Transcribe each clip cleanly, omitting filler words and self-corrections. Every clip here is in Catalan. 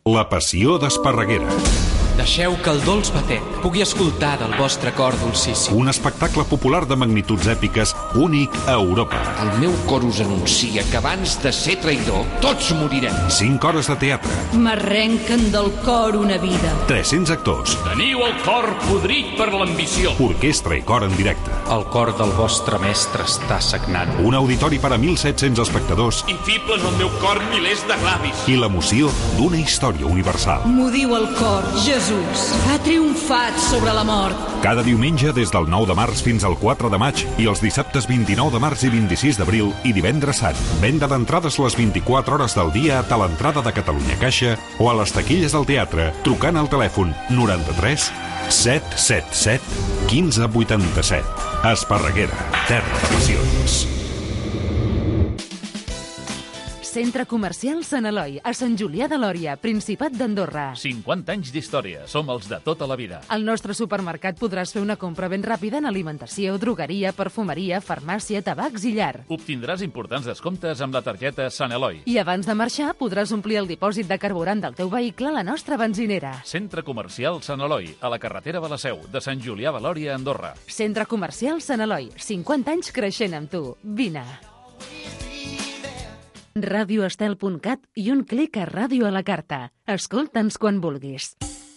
La passió d'Esparreguera. Deixeu que el dolç batet pugui escoltar del vostre cor dolcíssim. Un espectacle popular de magnituds èpiques únic a Europa. El meu cor us anuncia que abans de ser traïdor, tots morirem. 5 hores de teatre. M'arrenquen del cor una vida. 300 actors. Teniu el cor podrit per l'ambició. Orquestra i cor en directe. El cor del vostre mestre està sagnant. Un auditori per a 1.700 espectadors. Infiblen el meu cor milers de clavis. I l'emoció d'una història universal. M'ho diu el cor, Jesús. Ha triomfat sobre la mort. Cada diumenge des del 9 de març fins al 4 de maig i els dissabtes 29 de març i 26 d'abril i divendres sant. Venda d'entrades les 24 hores del dia a l'entrada de Catalunya Caixa o a les taquilles del teatre trucant al telèfon 93 777 1587. Esparreguera, terra de passions. Centre Comercial Sant Eloi, a Sant Julià de Lòria, Principat d'Andorra. 50 anys d'història, som els de tota la vida. Al nostre supermercat podràs fer una compra ben ràpida en alimentació, drogueria, perfumeria, farmàcia, tabacs i llar. Obtindràs importants descomptes amb la targeta Sant Eloi. I abans de marxar podràs omplir el dipòsit de carburant del teu vehicle a la nostra benzinera. Centre Comercial Sant Eloi, a la carretera de la Seu, de Sant Julià de Lòria, Andorra. Centre Comercial Sant Eloi, 50 anys creixent amb tu. Vine. radioestel.cat i un clic a Ràdio a la Carta. Escolta'ns quan vulguis.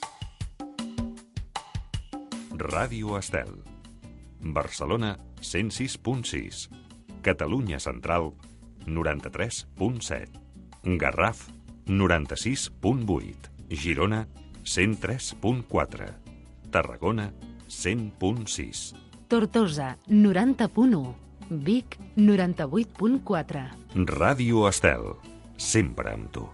Ràdio Estel. Barcelona, 106.6. Catalunya Central, 93.7. Garraf, 96.8. Girona, 103.4. Tarragona, 100.6. Tortosa, 90.1. Vic, 98.4. Ràdio Estel. Sempre amb tu.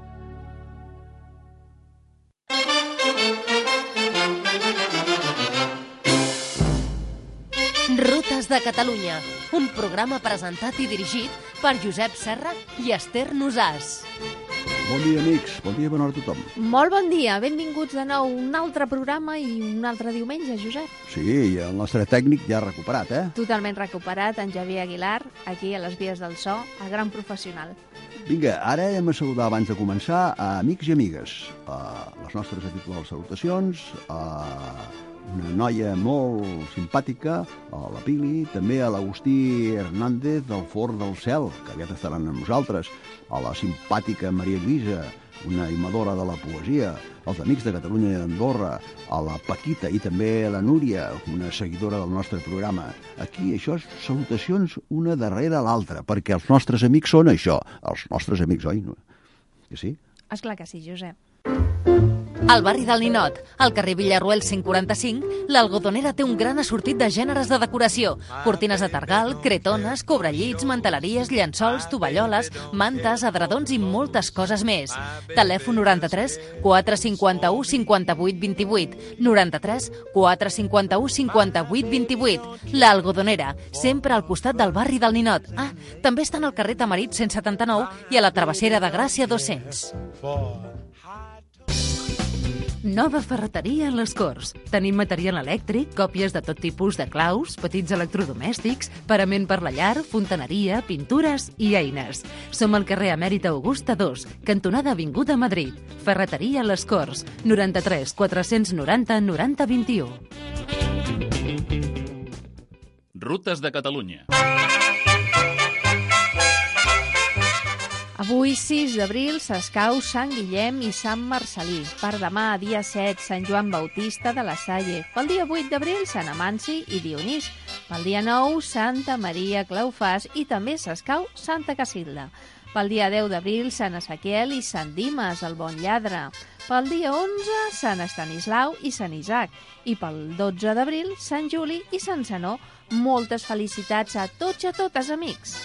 Rutes de Catalunya, un programa presentat i dirigit per Josep Serra i Esther Nosàs. Bon dia, amics. Bon dia, bona hora a tothom. Molt bon dia. Benvinguts de nou a un altre programa i un altre diumenge, Josep. Sí, i el nostre tècnic ja ha recuperat, Totalment recuperat, en Javier Aguilar, aquí a les vies del so, el gran professional. Vinga, ara hem de saludar abans de començar a amics i amigues. Les nostres habituals salutacions, una noia molt simpàtica, a la Pili, també a l'Agustí Hernández del Forn del Cel, que aviat estaran amb nosaltres, a la simpàtica Maria Lluïsa, una animadora de la poesia, als amics de Catalunya i d'Andorra, a la Paquita i també a la Núria, una seguidora del nostre programa. Aquí això és salutacions una darrere l'altra, perquè els nostres amics són això, els nostres amics, oi? Que sí? Esclar que sí, Josep. Al barri del Ninot, al carrer Villarroel 145, l'Algodonera té un gran assortit de gèneres de decoració. Cortines de targal, cretones, cobrellits, manteleries, llençols, tovalloles, mantes, edredons i moltes coses més. Telèfon 93 451 58 28. 93 451 58 28. L'Algodonera, sempre al costat del barri del Ninot. També estan al carrer Tamarit 179 i a la travessera de Gràcia 200. Nova ferreteria a les Corts. Tenim material elèctric, còpies de tot tipus de claus, petits electrodomèstics, parament per la llar, fontaneria, pintures i eines. Som al carrer Emèrita Augusta 2, cantonada Avinguda Madrid. Ferreteria a les Corts, 93 490 90 21. Rutes de Catalunya. Avui, 6 d'abril, s'escau Sant Guillem i Sant Marcel·lí. Per demà, dia 7, Sant Joan Bautista de la Salle. Pel dia 8 d'abril, Sant Amanci i Dionís. Pel dia 9, Santa Maria Claufàs i també s'escau Santa Casilda. Pel dia 10 d'abril, Sant Ezequiel i Sant Dimes, el bon lladre. Pel dia 11, Sant Estanislau i Sant Isaac. I pel 12 d'abril, Sant Juli i Sant Zenó. Moltes felicitats a tots i a totes, amics.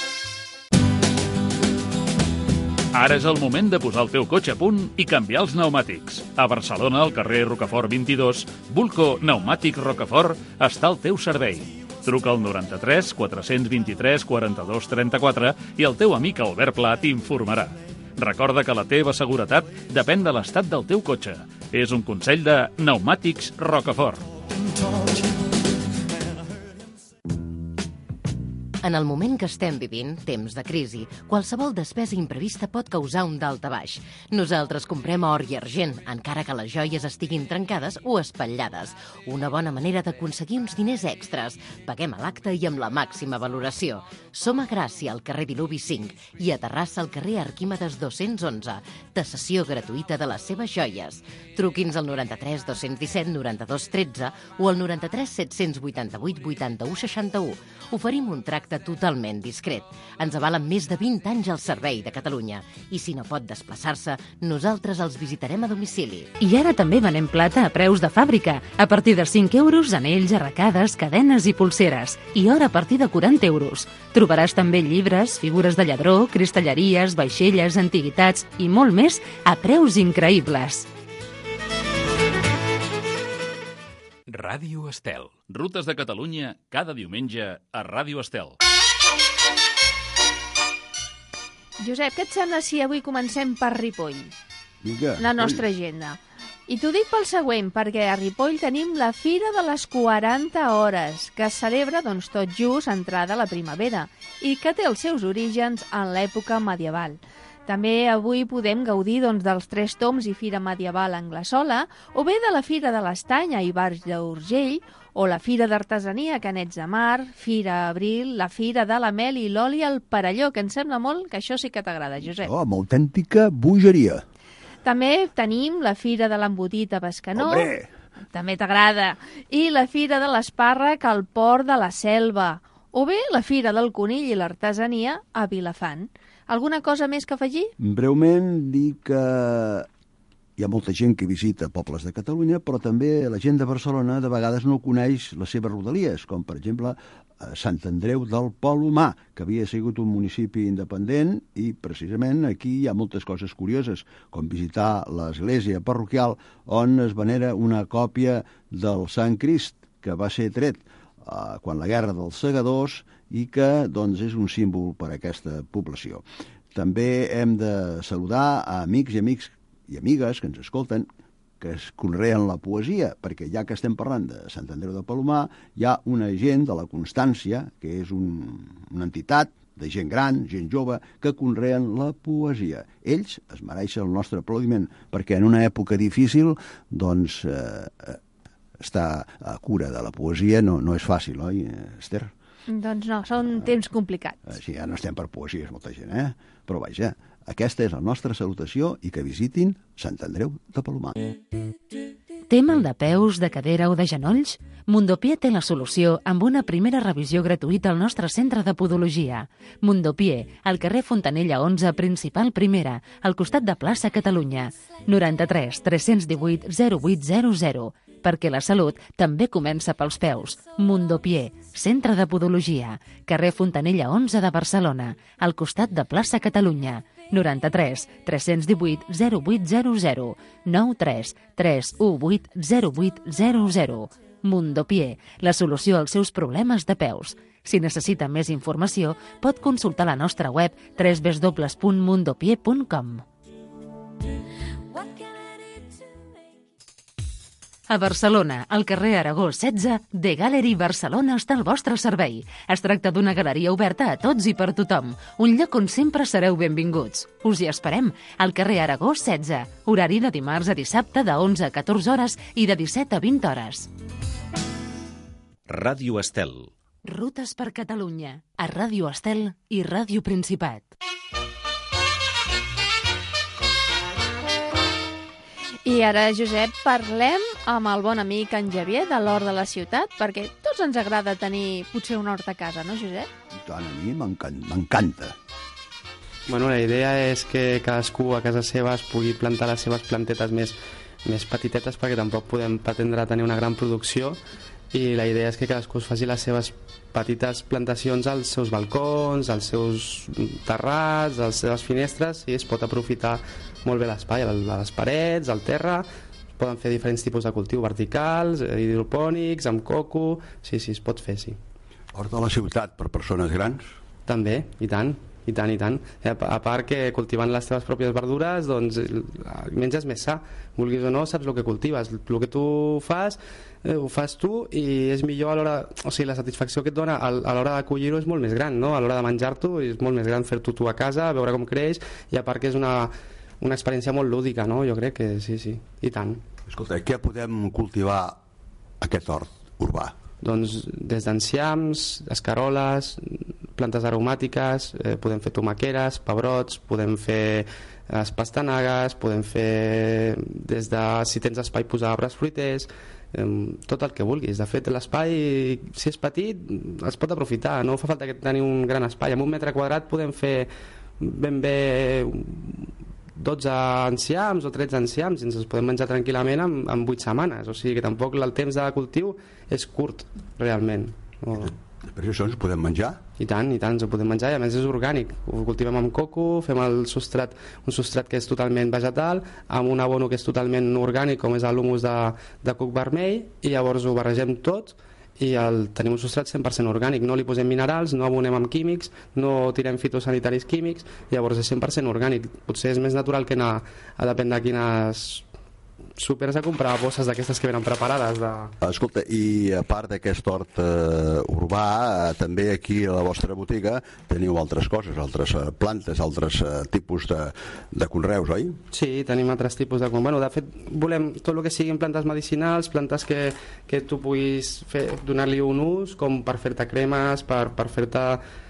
Ara és el moment de posar el teu cotxe a punt i canviar els pneumàtics. A Barcelona, al carrer Rocafort 22, Bulco Pneumàtics Rocafort està al teu servei. Truca al 93 423 42 34 i el teu amic Albert Pla t'informarà. Recorda que la teva seguretat depèn de l'estat del teu cotxe. És un consell de Pneumàtics Rocafort. En el moment que estem vivint, temps de crisi, qualsevol despesa imprevista pot causar un daltabaix. Nosaltres comprem or i argent, encara que les joies estiguin trencades o espatllades. Una bona manera d'aconseguir uns diners extras. Paguem a l'acte i amb la màxima valoració. Som a Gràcia, al carrer Diluvi 5, i a Terrassa, al carrer Arquímedes 211. Tassació gratuïta de les seves joies. Truqui'ns al 93 217 92 13 o al 93 788 81 61. Oferim un tracte totalment discret. Ens avalen més de 20 anys al servei de Catalunya. I si no pot desplaçar-se, nosaltres els visitarem a domicili. I ara també venem plata a preus de fàbrica. A partir de 5 euros, anells, arracades, cadenes i pulseres. I or a partir de 40 euros. Trobaràs també llibres, figures de lladró, cristalleries, vaixelles, antiguitats i molt més a preus increïbles. Ràdio Estel. Rutes de Catalunya, cada diumenge a Ràdio Estel. Josep, què et sembla si avui comencem per Ripoll? Vinga. La nostra agenda. I t'ho dic pel següent, perquè a Ripoll tenim la Fira de les 40 Hores, que es celebra tot just entrada la primavera i que té els seus orígens en l'època medieval. També avui podem gaudir dels 3 toms i Fira Medieval Anglesola, o bé de la Fira de l'Estany a Ivars d'Urgell, o la Fira d'Artesania a Canets de Mar, Fira Abril, la Fira de la Mel i l'Oli al Perelló, que em sembla molt que això sí que t'agrada, Josep. Oh, amb autèntica bogeria. També tenim la Fira de l'Embotit a Bescanó. Hombre! També t'agrada. I la Fira de l'Espàrrec al Port de la Selva. O bé la Fira del Conill i l'Artesania a Vilafant. Alguna cosa més que afegir? Breument dir que hi ha molta gent que visita pobles de Catalunya, però també la gent de Barcelona de vegades no coneix les seves rodalies, com per exemple Sant Andreu del Palomar, que havia sigut un municipi independent i precisament aquí hi ha moltes coses curioses, com visitar l'església parroquial on es venera una còpia del Sant Crist, que va ser tret quan la Guerra dels Segadors i que és un símbol per a aquesta població. També hem de saludar a amics i amigues que ens escolten, que es conreen la poesia, perquè ja que estem parlant de Sant Andreu de Palomar, hi ha una gent de la Constància, que és una entitat de gent gran, gent jove, que conreen la poesia. Ells es mereixen el nostre aplaudiment, perquè en una època difícil, estar a cura de la poesia no és fàcil, oi, Esther? Doncs no, són temps complicats. Sí, ja no estem per poesies, molta gent, Però vaja, aquesta és la nostra salutació i que visitin Sant Andreu de Palomar. Té mal de peus, de cadera o de genolls? Mundopié té la solució amb una primera revisió gratuïta al nostre centre de podologia. Mundopié, al carrer Fontanella 11, principal primera, al costat de plaça Catalunya. 93 318 0800, perquè la salut també comença pels peus. Mundopié, centre de podologia, carrer Fontanella 11 de Barcelona, al costat de plaça Catalunya. 93 318 0800, 93 318 0800. Mundopié, la solució als seus problemes de peus. Si necessita més informació, pot consultar la nostra web www.mundopié.com. A Barcelona, al carrer Aragó 16, The Gallery Barcelona està al vostre servei. Es tracta d'una galeria oberta a tots i per tothom, un lloc on sempre sereu benvinguts. Us hi esperem, al carrer Aragó 16, horari de dimarts a dissabte de 11 a 14 hores i de 17 a 20 hores. Ràdio Estel. Rutes per Catalunya, a Ràdio Estel i Ràdio Principat. I ara, Josep, parlem amb el bon amic en Javier de l'Hort de la Ciutat, perquè tots ens agrada tenir potser un hort a casa, no, Josep? I tant, a mi m'encanta. Bueno, la idea és que cadascú a casa seva es pugui plantar les seves plantetes més petitetes, perquè tampoc podem pretendre tenir una gran producció, i la idea és que cadascú es faci les seves petites plantacions als seus balcons, als seus terrats, a les seves finestres, i es pot aprofitar molt bé l'espai, a les parets, al terra. Es poden fer diferents tipus de cultiu verticals, hidropònics, amb coco. Sí, es pot fer, sí. Hort de la Ciutat per persones grans? També, i tant. I tant, i tant. A part que cultivant les teves pròpies verdures, doncs menges més sa. Vulguis o no, saps el que cultives. El que tu fas, ho fas tu i és millor a l'hora... O sigui, la satisfacció que et dona a l'hora de collir-ho és molt més gran, no? A l'hora de menjar-t'ho és molt més gran fer-t'ho tu a casa, veure com creix, i a part que és una experiència molt lúdica, no? Jo crec que sí, i tant. Escolta, què podem cultivar aquest hort urbà? Doncs des d'enciams, escaroles, plantes aromàtiques, podem fer tomaqueres, pebrots, podem fer pastanagues, podem fer des de, si tens espai, posar arbres fruiters, tot el que vulguis. De fet, l'espai, si és petit, es pot aprofitar, no fa falta tenir un gran espai. Amb 1 metre quadrat podem fer ben bé 12 enciams o 13 enciams i ens els podem menjar tranquil·lament en 8 setmanes, o sigui que tampoc el temps de cultiu és curt realment. Per això ens ho podem menjar? I tant, ens ho podem menjar, i a més és orgànic. Ho cultivem amb coco, fem un substrat que és totalment vegetal, amb un abono que és totalment orgànic, com és l'humus de coc vermell, i llavors ho barregem tot i tenim un substrat 100% orgànic, no li posem minerals, no abonem amb químics, no tirem fitosanitaris químics, llavors és 100% orgànic. Potser és més natural que anar a depèn de quines súpers a comprar bosses d'aquestes que venen preparades. Escolta, i a part d'aquest hort urbà, també aquí a la vostra botiga teniu altres coses, altres plantes, altres tipus de conreus, oi? Sí, tenim altres tipus de... Bueno, de fet, volem tot el que siguin plantes medicinals, plantes que tu puguis donar-li un ús, com per fer-te cremes, per fer-te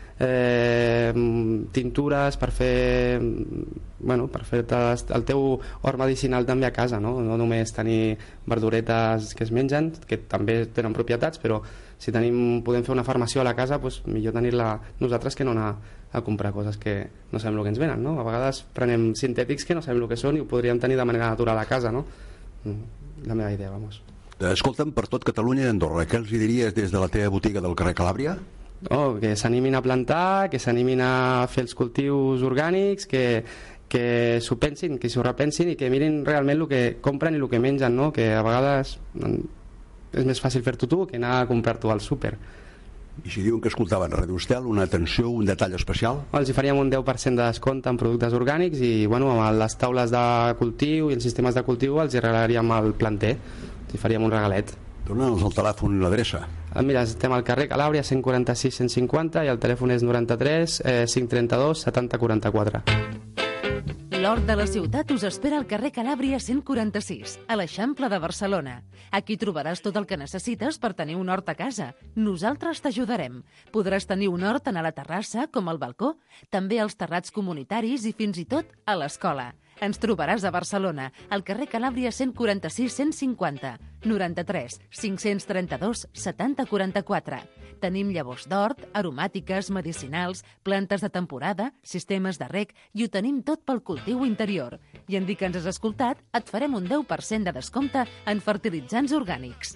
tintures, per fer-te el teu hort medicinal també a casa, no només tenir verduretes que es mengen, que també tenen propietats, però si podem fer una farmació a la casa, doncs millor tenir-la nosaltres que no anar a comprar coses que no sabem el que ens venen, no? A vegades prenem sintètics que no sabem el que són i ho podríem tenir de manera natural a casa, no? La meva idea, vamos. Escolta'm, per tot Catalunya i Andorra, què els diries des de la teva botiga del carrer Calàbria? Que s'animin a plantar, que s'animin a fer els cultius orgànics, que s'ho pensin, que s'ho repensin i que mirin realment el que compren i el que mengen, no? Que a vegades és més fàcil fer-t'ho tu que anar a comprar-t'ho al súper. I si diuen que escoltaven Radio Estel, una atenció, un detall especial? Els hi faríem un 10% de descompte en productes orgànics i amb les taules de cultiu i els sistemes de cultiu els hi regalaríem el planter, els hi faríem un regalet. Dona'ns el telèfon i l'adreça. Mira, estem al carrer Calàbria 146 150 i el telèfon és 93 532 70 44. L'Hort de la Ciutat us espera al carrer Calàbria 146, a l'Eixample de Barcelona. Aquí trobaràs tot el que necessites per tenir un hort a casa. Nosaltres t'ajudarem. Podràs tenir un hort tant a la terrassa com al balcó, també als terrats comunitaris i fins i tot a l'escola. Ens trobaràs a Barcelona, al carrer Calàbria 146 150, 93 532 70 44. Tenim llavors d'hort, aromàtiques, medicinals, plantes de temporada, sistemes de reg i ho tenim tot pel cultiu interior. I en dir que ens has escoltat, et farem un 10% de descompte en fertilitzants orgànics.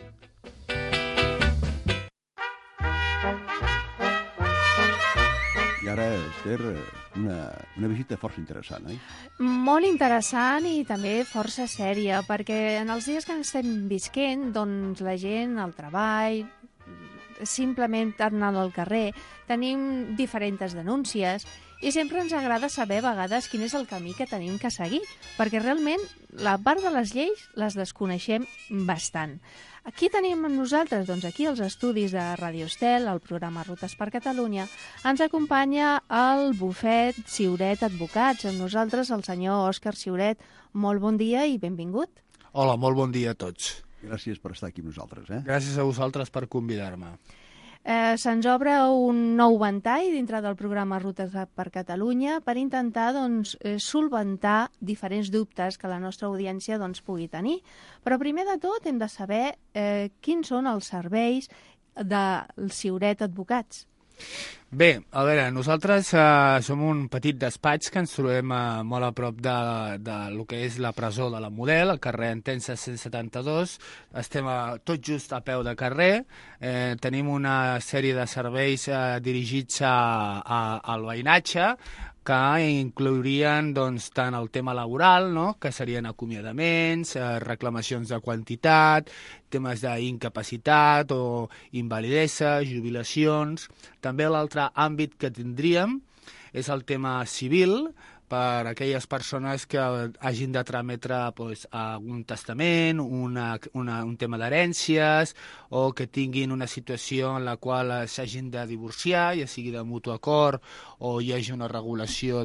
I ara, Esther, una visita força interessant, oi? Molt interessant i també força sèria, perquè en els dies que estem visquent, doncs la gent, al treball, simplement anant al carrer, tenim diferents denúncies i sempre ens agrada saber a vegades quin és el camí que tenim que seguir, perquè realment la part de les lleis les desconeixem bastant. Aquí tenim amb nosaltres, doncs aquí als estudis de Radio Estel, el programa Rutes per Catalunya, ens acompanya el bufet Ciuret Advocats, amb nosaltres el senyor Òscar Ciuret. Molt bon dia i benvingut. Hola, molt bon dia a tots. Gràcies per estar aquí amb nosaltres. Gràcies a vosaltres per convidar-me. Se'ns obre un nou ventall dintre del programa Rutes per Catalunya per intentar solventar diferents dubtes que la nostra audiència pugui tenir. Però primer de tot hem de saber quins són els serveis del Ciuret Advocats. Bé, a veure, nosaltres som un petit despatx que ens trobem molt a prop de lo que és la presó de la Model, al carrer Entença 172. Estem tot just a peu de carrer. Tenim una sèrie de serveis dirigits al veïnatge, que inclourien tant el tema laboral, que serien acomiadaments, reclamacions de quantitat, temes d'incapacitat o invalidesa, jubilacions. També l'altre àmbit que tindríem és el tema civil, per a aquelles persones que hagin de trametre un testament, un tema d'herències, o que tinguin una situació en la qual s'hagin de divorciar, ja sigui de mutu acord o hi hagi una regulació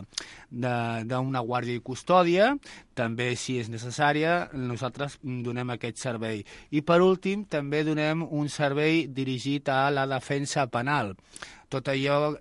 d'una guàrdia i custòdia, també, si és necessària, nosaltres donem aquest servei. I, per últim, també donem un servei dirigit a la defensa penal. Tot allò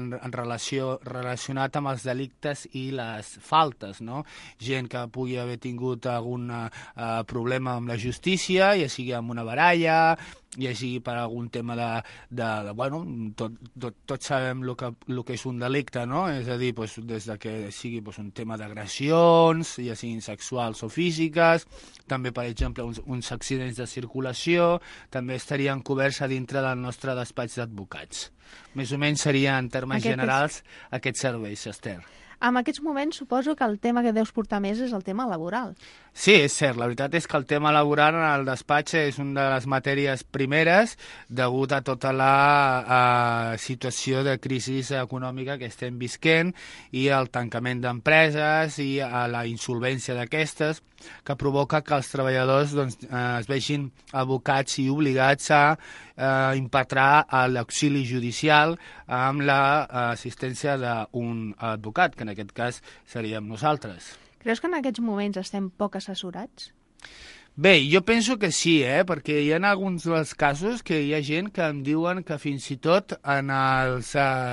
relacionat amb els delictes i les faltes, no? Gent que pugui haver tingut algun problema amb la justícia, ja sigui amb una baralla, ja sigui per algun tema bueno, tots sabem el que és un delicte, no? És a dir, des de que sigui un tema d'agressions, ja siguin sexuals o físiques, també, per exemple, uns accidents de circulació, també estarien coberts a dintre del nostre despatx d'advocats. Més o menys seria, en termes generals, aquests serveis, Esther. En aquests moments suposo que el tema que deus portar més és el tema laboral. Sí, és cert. La veritat és que el tema laboral en el despatx és una de les matèries primeres degut a tota la situació de crisi econòmica que estem visquent i el tancament d'empreses i a la insolvència d'aquestes, que provoca que els treballadors es vegin abocats i obligats a impetrar l'auxili judicial amb l'assistència d'un advocat, que en aquest cas seríem nosaltres. Creus que en aquests moments estem poc assessorats? Bé, jo penso que sí, perquè hi ha alguns dels casos que hi ha gent que em diuen que fins i tot en els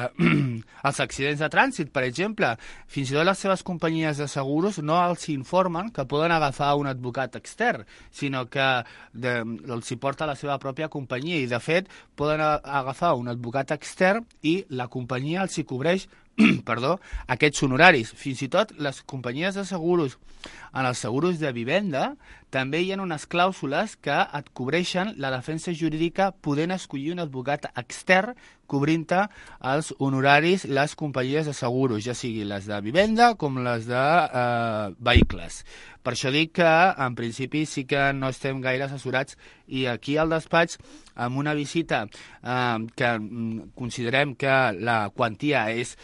accidents de trànsit, per exemple, fins i tot les seves companyies de seguros no els informen que poden agafar un advocat extern, sinó que els hi porta la seva pròpia companyia i, de fet, poden agafar un advocat extern i la companyia els hi cobreix aquests honoraris. Fins i tot les companyies de seguros, en els seguros de vivenda, també hi ha unes clàusules que et cobreixen la defensa jurídica podent escollir un advocat extern cobrint-te els honoraris les companyies de seguros, ja sigui les de vivenda com les de vehicles. Per això dic que, en principi, sí que no estem gaire assessorats i aquí al despatx, amb una visita que considerem que la quantia és,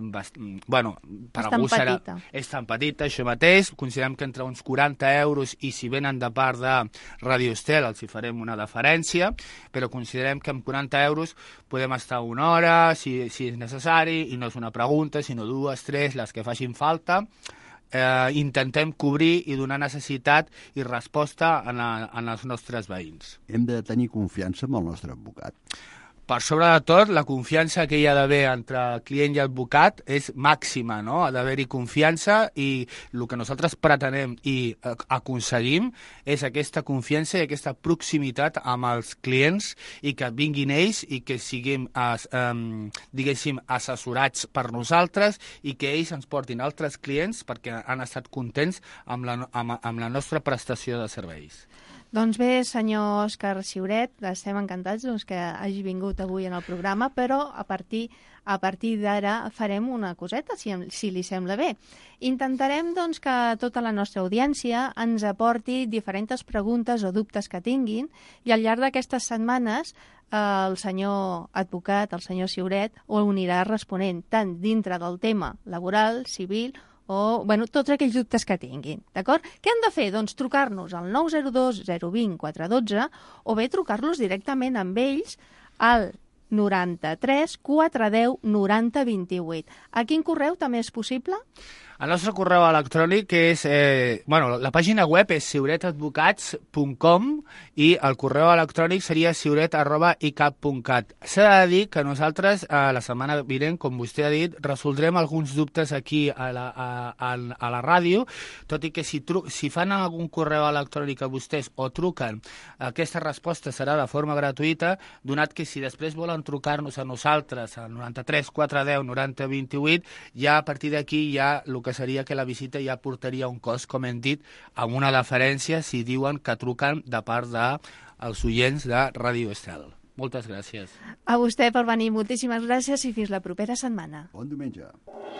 per algú serà... És tan petita, això mateix. Considerem que entre uns 40 euros i si venen de part de Radio Estel els hi farem una deferència, però considerem que amb 40 euros podem estar una hora, si és necessari, i no és una pregunta, sinó 2, 3, les que facin falta. Intentem cobrir i donar necessitat i resposta en els nostres veïns. Hem de tenir confiança en el nostre advocat. Per sobre de tot, la confiança que hi ha d'haver entre client i advocat és màxima, no? Ha d'haver-hi confiança i el que nosaltres pretenem i aconseguim és aquesta confiança i aquesta proximitat amb els clients i que vinguin ells i que siguem, diguéssim, assessorats per nosaltres i que ells ens portin altres clients perquè han estat contents amb la nostra prestació de serveis. Doncs bé, senyor Òscar Ciuret, estem encantats que hagi vingut avui en el programa, però a partir d'ara farem una coseta, si li sembla bé. Intentarem que tota la nostra audiència ens aporti diferents preguntes o dubtes que tinguin i al llarg d'aquestes setmanes el senyor advocat, el senyor Ciuret, ho anirà responent tant dintre del tema laboral, civil o tots aquells dubtes que tinguin, d'acord? Què han de fer? Doncs trucar-nos al 902 020 412 o bé trucar-los directament amb ells al 93 410 90 28. A quin correu també és possible? El nostre correu electrònic és... la pàgina web és ciuretadvocats.com i el correu electrònic seria ciuret@icap.cat. S'ha de dir que nosaltres, la setmana vinent, com vostè ha dit, resoldrem alguns dubtes aquí a la ràdio, tot i que si fan algun correu electrònic a vostès o truquen, aquesta resposta serà de forma gratuïta, donat que si després volen trucar-nos a nosaltres, al 93 410 90 28, ja a partir d'aquí ja el que seria que la visita ja portaria un cost, com hem dit, amb una deferència si diuen que truquen de part dels oients de Radio Estel. Moltes gràcies. A vostè per venir. Moltíssimes gràcies i fins la propera setmana. Bon diumenge.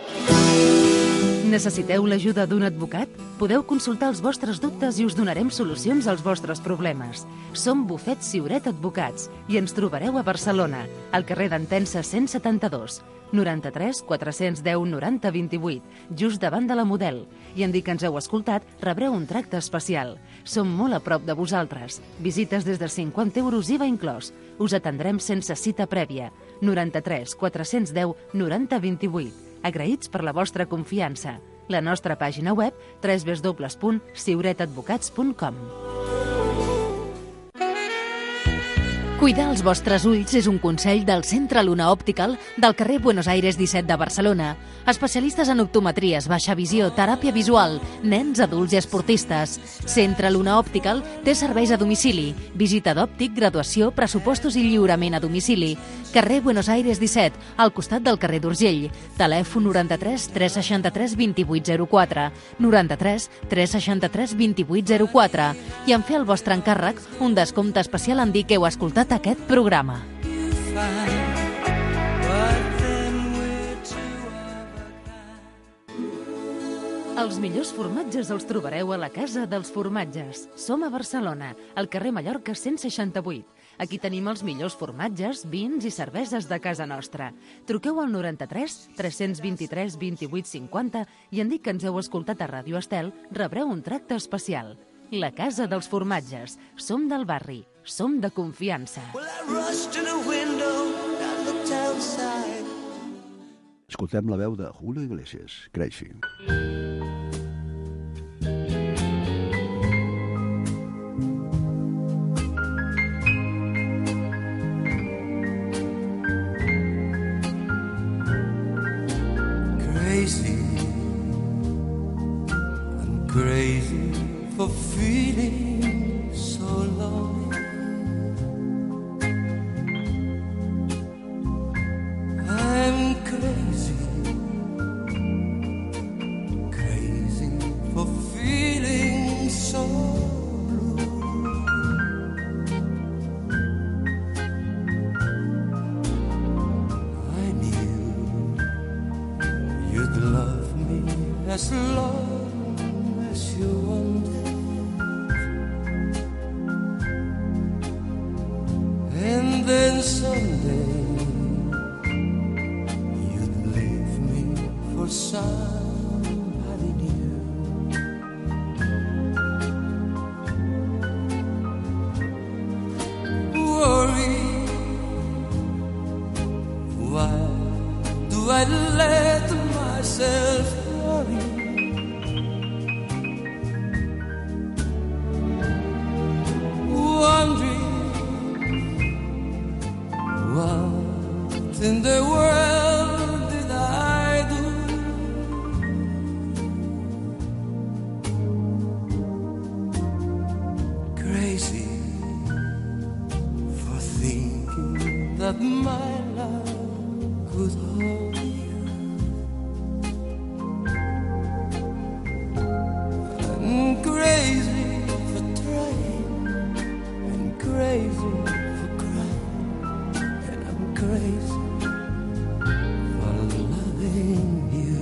Necessiteu l'ajuda d'un advocat? Podeu consultar els vostres dubtes i us donarem solucions als vostres problemes. Som Bufet Ciuret Advocats i ens trobareu a Barcelona, al carrer d'Entença 172. 93 410 90 28, just davant de la Model. I en dir que ens heu escoltat, rebreu un tracte especial. Som molt a prop de vosaltres. Visites des de 50 euros IVA inclòs. Us atendrem sense cita prèvia. 93 410 90 28. Agraïts per la vostra confiança. La nostra pàgina web www.siuretadvocats.com. Cuidar els vostres ulls és un consell del Centre Luna Optical del carrer Buenos Aires 17 de Barcelona. Especialistes en optometries, baixa visió, teràpia visual, nens, adults i esportistes. Centre Luna Optical té serveis a domicili, visita d'òptic, graduació, pressupostos i lliurament a domicili. Carrer Buenos Aires 17, al costat del carrer d'Urgell. Telèfon 93 363 2804, 93 363 2804. I en fer el vostre encàrrec, un descompte especial en dir que heu escoltat aquest programa. Els millors formatges els trobareu a la Casa dels Formatges. Som a Barcelona, al carrer Mallorca 168. Aquí tenim els millors formatges, vins i cerveses de casa nostra. Truqueu al 93 323 28 50 i en dir que ens heu escoltat a Ràdio Estel, rebreu un tracte especial. La Casa dels Formatges. Som del barri. Som de confiança. Escoltem la veu de Julio Iglesias, Crazy. Crazy, I'm crazy for feeling so lonely. I'm crazy, crazy for feeling so blue. I knew you'd love me as long as you wanted, and then someday for somebody new. Worry, why do I let myself worry? Wondering what in the world did I do? Crazy for thinking that my love could hold you. I'm crazy for trying, I'm crazy for crying, and I'm crazy for loving you.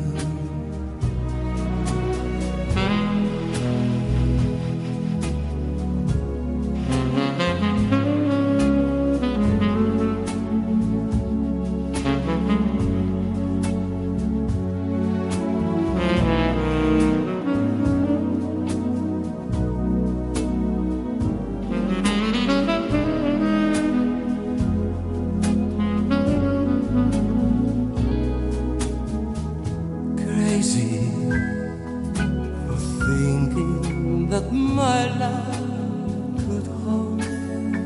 Crazy for thinking that my love could hold you.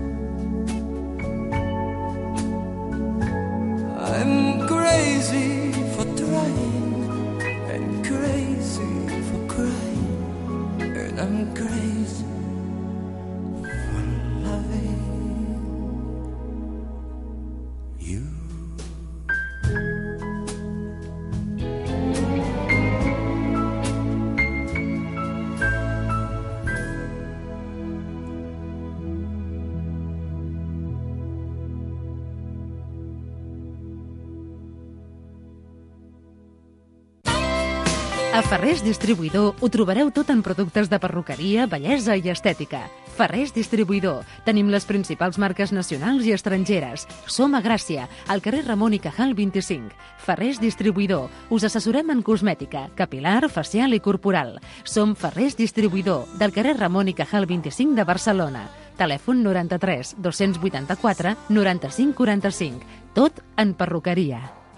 I'm crazy for trying, and crazy for crying, and I'm crazy for loving you. A Ferrés Distribuïdor ho trobareu tot en productes de perruqueria, bellesa i estètica. Ferrés Distribuïdor. Tenim les principals marques nacionals i estrangeres. Som a Gràcia, al carrer Ramon i Cajal 25. Ferrés Distribuïdor. Us assessorem en cosmètica, capilar, facial i corporal. Som Ferrés Distribuïdor, del carrer Ramon i Cajal 25 de Barcelona. Telèfon 93 284 95 45. Tot en perruqueria.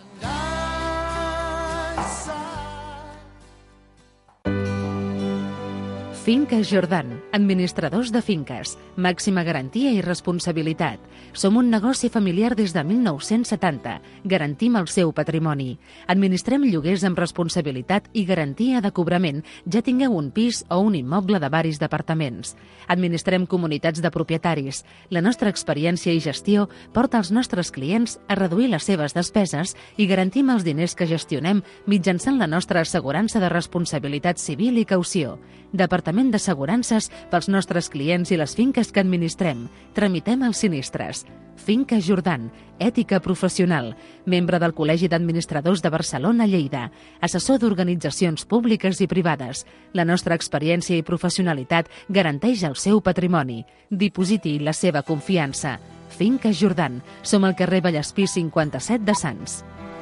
Finques Jordan, administradors de finques, màxima garantia i responsabilitat. Som un negoci familiar des de 1970. Garantim el seu patrimoni. Administrem lloguers amb responsabilitat i garantia de cobrament, ja tingueu un pis o un immoble de varis departaments. Administrem comunitats de propietaris. La nostra experiència i gestió porta els nostres clients a reduir les seves despeses i garantim els diners que gestionem mitjançant la nostra assegurança de responsabilitat civil i caució. Departament d'Assegurances pels nostres clients i les finques que administrem. Tramitem els sinistres. Finca Jordan, ètica professional, membre del Col·legi d'Administradors de Barcelona-Lleida, assessor d'organitzacions públiques i privades. La nostra experiència i professionalitat garanteix el seu patrimoni. Dipositi la seva confiança. Finca Jordan. Som al carrer Vallespí 57 de Sants.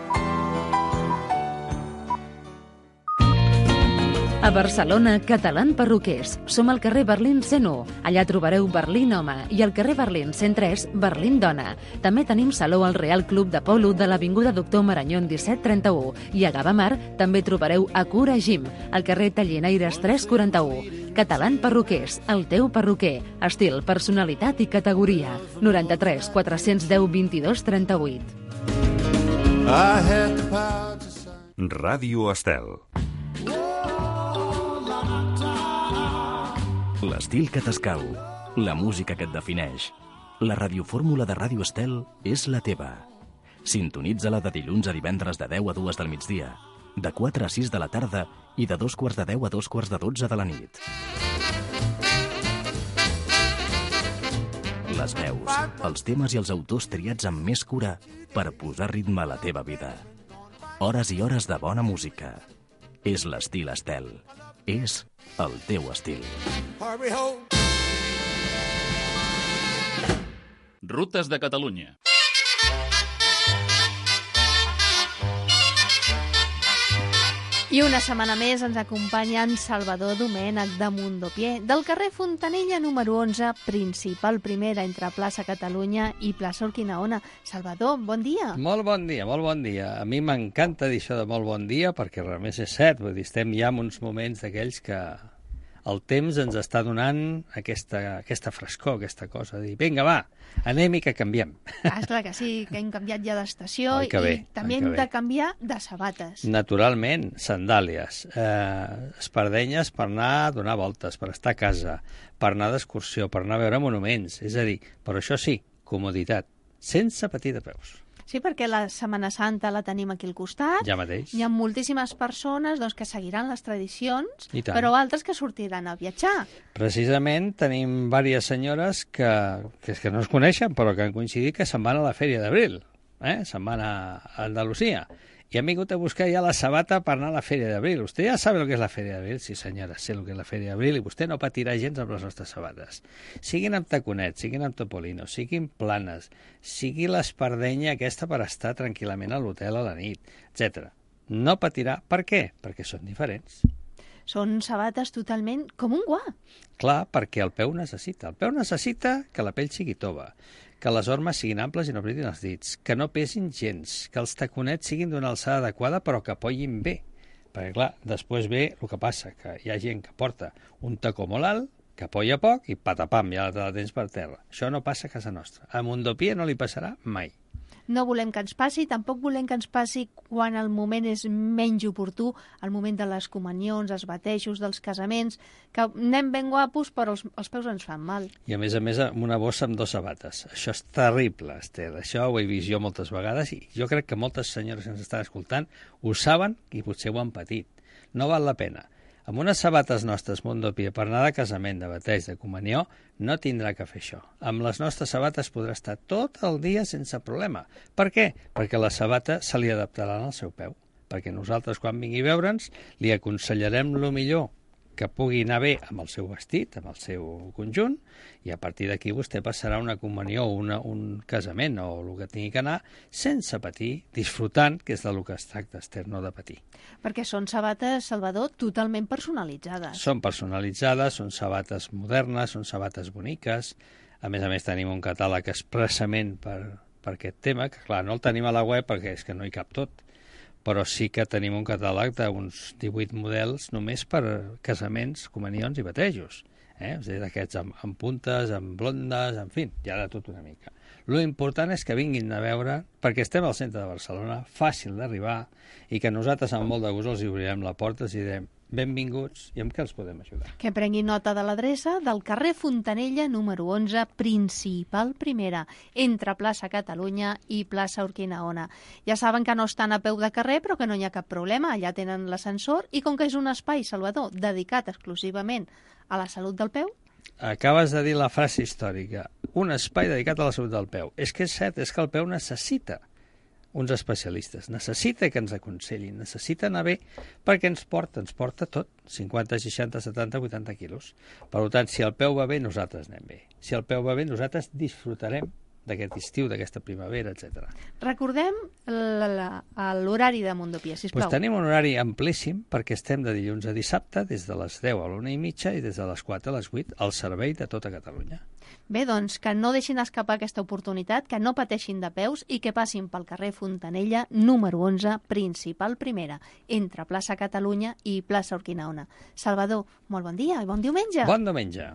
A Barcelona, Catalán Perruquers. Som al carrer Berlín 101. Allà trobareu Berlín Home i al carrer Berlín 103, Berlín Dona. També tenim saló al Real Club de Polo de l'Avinguda Doctor Marañón 1731. I a Gavamar també trobareu Acura Gym, al carrer Tallinaires 341. Catalán Perruquers, el teu perruquer. Estil, personalitat i categoria. 93 410 22 38. Ràdio Estel. L'estil que t'escau, la música que et defineix. La radiofórmula de Ràdio Estel és la teva. Sintonitza-la de dilluns a divendres de 10 a 2 del migdia, de 4 a 6 de la tarda i de 2:15 a 2:12 de la nit. Les veus, els temes i els autors triats amb més cura per posar ritme a la teva vida. Hores i hores de bona música. És l'estil Estel. És el teu estil. Rutes de Catalunya. I una setmana més ens acompanya en Salvador Domènech de Mundopié, del carrer Fontanella número 11, principal primera entre plaça Catalunya i plaça Urquinaona. Salvador, bon dia. Molt bon dia, molt bon dia. A mi m'encanta dir això de molt bon dia perquè realment és cert, vull dir, estem ja en uns moments d'aquells que el temps ens està donant aquesta frescor, aquesta cosa, de dir, vinga, va, anem i que canviem. És clar que sí, que hem canviat ja d'estació i també hem de canviar de sabates. Naturalment, sandàlies, espardenyes per anar a donar voltes, per estar a casa, per anar d'excursió, per anar a veure monuments, és a dir, però això sí, comoditat, sense patir de peus. Sí, perquè la Setmana Santa la tenim aquí al costat. Ja mateix. Hi ha moltíssimes persones que seguiran les tradicions, però altres que sortiran a viatjar. Precisament tenim diverses senyores que no es coneixen, però que han coincidit que se'n van a la Fèria d'Abril, se'n van a Andalusia. I han vingut a buscar ja la sabata per anar a la Fèria d'Abril. Vostè ja sabe lo que és la Fèria d'Abril? Sí, senyora, sé lo que és la Fèria d'Abril i vostè no patirà gens amb les nostres sabates. Siguin amb taconets, siguin amb topolinos, siguin planes, sigui l'espardenya aquesta per estar tranquil·lament a l'hotel a la nit, etc. No patirà. Per què? Perquè són diferents. Són sabates totalment com un guà. Clar, perquè el peu necessita. El peu necessita que la pell sigui tova, que les ormes siguin amples i no apretin els dits, que no pesin gens, que els taconets siguin d'una alçada adequada però que apoyin bé. Perquè, clar, després ve el que passa, que hi ha gent que porta un tacó molt alt, que apoya poc i patapam, ja la tens per terra. Això no passa a casa nostra. A Mundopié no li passarà mai. No volem que ens passi, tampoc volem que ens passi quan el moment és menys oportú, el moment de les comunions, els batejos, dels casaments, que anem ben guapos però els peus ens fan mal. I a més, amb una bossa amb 2 sabates. Això és terrible, Esther. Això ho he vist jo moltes vegades i jo crec que moltes senyores que ens estan escoltant ho saben i potser ho han patit. No val la pena. Amb unes sabates nostres Mundopié per anar de casament, de bateig, de comunió, no tindrà que fer això. Amb les nostres sabates podrà estar tot el dia sense problema. Per què? Perquè la sabata se li adaptarà al seu peu. perquè nosaltres quan vingui a veure'ns li aconsellarem el millor que pugui anar bé amb el seu vestit, amb el seu conjunt, i a partir d'aquí vostè passarà una comunió o un casament o el que tingui que anar sense patir, disfrutant, que és del que es tracta, Esther, no de patir. Perquè són sabates, Salvador, totalment personalitzades. Són personalitzades, són sabates modernes, són sabates boniques. A més tenim un catàleg expressament per aquest tema, que clar, no el tenim a la web perquè és que no hi cap tot, però sí que tenim un catàleg d'uns 18 models només per casaments, comunions i batejos. És a dir, d'aquests amb puntes, amb blondes, en fi, hi ha de tot una mica. Lo important és que vinguin a veure, perquè estem al centre de Barcelona, fàcil d'arribar, i que nosaltres amb molt de gust els obrirem la porta i direm benvinguts i amb què els podem ajudar. Que prenguin nota de l'adreça del carrer Fontanella, número 11, principal primera, entre plaça Catalunya i plaça Urquinaona. Ja saben que no estan a peu de carrer, però que no hi ha cap problema, allà tenen l'ascensor, i com que és un espai, Salvador, dedicat exclusivament a la salut del peu... Acabes de dir la frase històrica, un espai dedicat a la salut del peu. És que és cert, és que el peu necessita uns especialistes, necessita que ens aconsellin, necessita anar bé perquè ens porta tot, 50, 60, 70, 80 quilos. Per tant, si el peu va bé, nosaltres anem bé. Si el peu va bé, nosaltres disfrutarem d'aquest estiu, d'aquesta primavera, etc. Recordem l'horari de Mundopié, sisplau. Tenim un horari amplíssim perquè estem de dilluns a dissabte, des de les 10 a l'1:30 i des de les 4 a les 8 al servei de tota Catalunya. Bé, doncs, que no deixin escapar aquesta oportunitat, que no pateixin de peus i que passin pel carrer Fontanella, número 11, principal primera, entre plaça Catalunya i plaça Urquinaona. Salvador, molt bon dia i bon diumenge. Bon diumenge.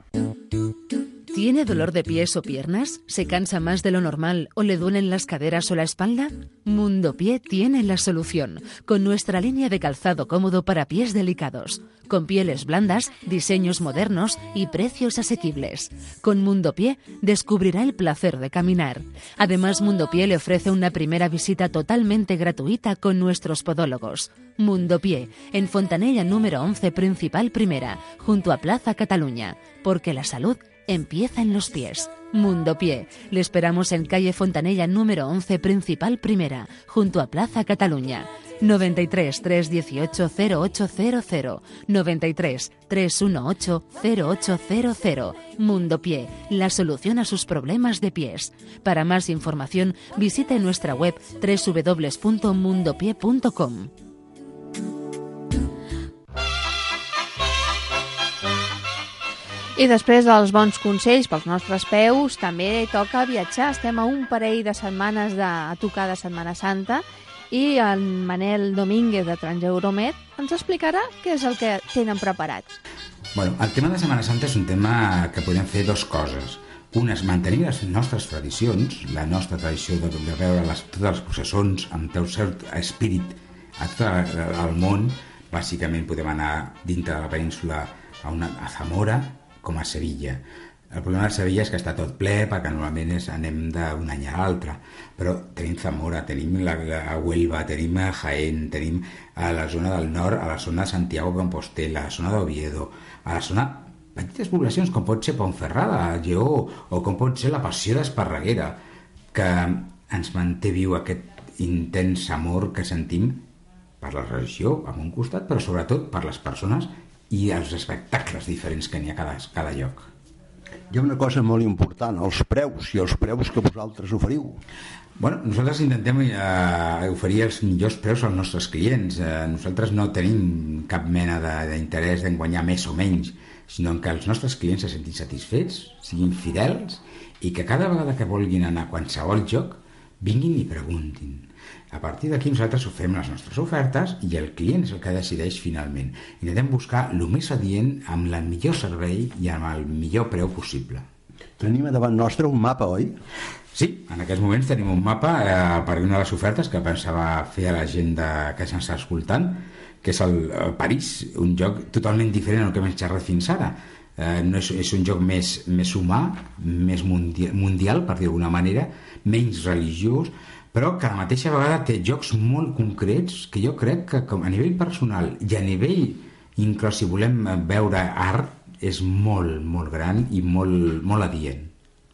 ¿Tiene dolor de pies o piernas? ¿Se cansa más de lo normal o le duelen las caderas o la espalda? Mundopié tiene la solución, con nuestra línea de calzado cómodo para pies delicados, con pieles blandas, diseños modernos y precios asequibles. Con Mundopié descubrirá el placer de caminar. Además, Mundopié le ofrece una primera visita totalmente gratuita con nuestros podólogos. Mundopié, en Fontanella número 11, principal primera, junto a Plaza Cataluña, porque la salud empieza en los pies. Mundopié. Le esperamos en calle Fontanella número 11, principal primera, junto a Plaza Cataluña. 93 318 0800 93 318 0800. Mundopié, la solución a sus problemas de pies. Para más información, visite nuestra web www.mundopié.com. I després dels bons consells pels nostres peus, també toca viatjar. Estem a un parell de setmanes a tocar de Setmana Santa i en Manel Domínguez de Transeuromed ens explicarà què és el que tenen preparat. Bueno, el tema de Setmana Santa és un tema que podem fer dues coses. Una és mantenir les nostres tradicions, la nostra tradició de veure totes les processons amb el cert espírit a tot el món. Bàsicament podem anar dintre de la península a Zamora, com a Sevilla. El problema de Sevilla és que està tot ple perquè normalment anem d'un any a l'altre, però tenim Zamora, tenim la Huelva, tenim Jaén, tenim a la zona del nord, a la zona de Santiago Compostela, a la zona d'Oviedo, a la zona petites poblacions com pot ser Ponferrada, Lleó, o com pot ser la Passió d'Esparreguera, que ens manté viu aquest intens amor que sentim per la religió, a un costat, però sobretot per les persones i els espectacles diferents que n'hi ha a cada lloc. Hi ha una cosa molt important, els preus i els preus que vosaltres oferiu. Bueno, nosaltres intentem oferir els millors preus als nostres clients. Nosaltres no tenim cap mena d'interès en guanyar més o menys, sinó que els nostres clients se sentin satisfets, siguin fidels i que cada vegada que vulguin anar a qualsevol lloc vinguin i preguntin. A partir d'aquí nosaltres fem les nostres ofertes i el client és el que decideix finalment. Intentem buscar el més adient amb el millor servei i amb el millor preu possible. Tenim davant nostre un mapa, oi? Sí, en aquests moments tenim un mapa per una de les ofertes que pensava fer a la gent que s'està escoltant, que és el París, un lloc totalment diferent al que hem xerrat fins ara. No és un lloc més humà, més mundial, per dir d'alguna manera, menys religiós, però que a la mateixa vegada té llocs molt concrets que jo crec que a nivell personal i a nivell, inclús si volem veure art, és molt, molt gran i molt, molt adient.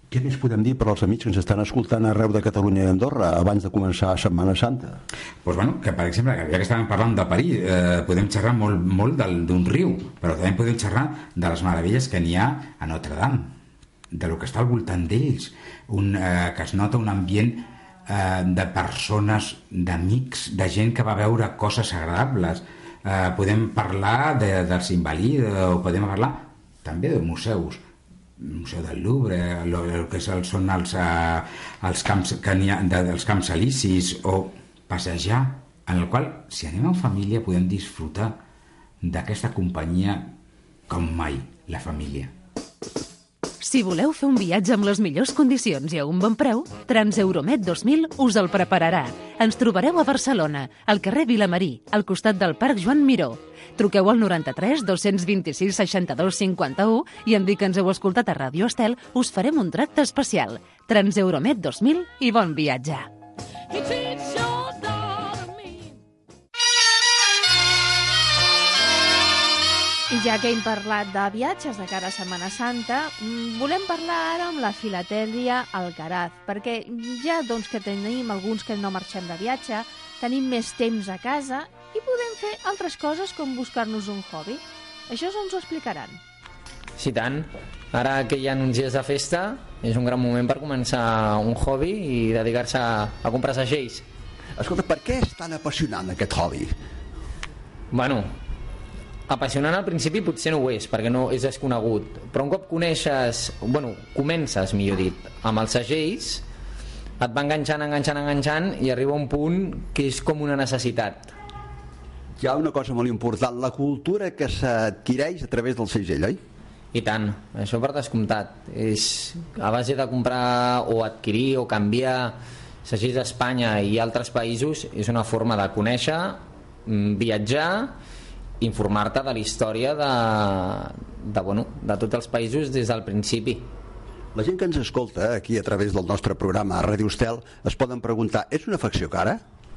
Què més podem dir per als amics que ens estan escoltant arreu de Catalunya i Andorra abans de començar Setmana Santa? Pues bueno, que per exemple, ja que estàvem parlant de París, podem xerrar molt d'un riu, però també podem xerrar de les meravelles que n'hi ha a Notre Dame, de lo que està al voltant d'ells, que es nota un ambient de persones, d'amics, de gent que va veure coses agradables. Podem parlar dels Invalides, o podem parlar també de museus, el Museu del Louvre, el que són els camps elisis, o passejar, en el qual, si anem en família, podem disfrutar d'aquesta companyia com mai, la família. Si voleu fer un viatge amb les millors condicions i a un bon preu, Transeuromed 2000 us el prepararà. Ens trobareu a Barcelona, al carrer Vilamarí, al costat del Parc Joan Miró. Truqueu al 93 226 62 51 i en dir que ens heu escoltat a Ràdio Estel, us farem un tracte especial. Transeuromed 2000 i bon viatge. I ja que hem parlat de viatges de cara a Setmana Santa, volem parlar ara amb la Filatèlia Alcaraz, perquè ja doncs, que tenim alguns que no marxem de viatge, tenim més temps a casa i podem fer altres coses com buscar-nos un hobby. Això ens ho explicaran. Sí, tant. Ara que hi ha uns dies de festa, és un gran moment per començar un hobby i dedicar-se a comprar segells. Escolta, per què és tan apassionant aquest hobby? Bueno, apassionant al principi potser no ho és, perquè no és desconegut, però un cop comences, millor dit, amb els segells, et va enganxant i arriba un punt que és com una necessitat. Hi ha una cosa molt important, la cultura que s'adquireix a través del segell, oi? I tant, això per descomptat. És a base de comprar o adquirir o canviar segells d'Espanya i altres països, és una forma de conèixer, viatjar, informar-te de la història de tots els països des del principi. La gent que ens escolta aquí a través del nostre programa a Ràdio Estel es poden preguntar, és una afecció cara?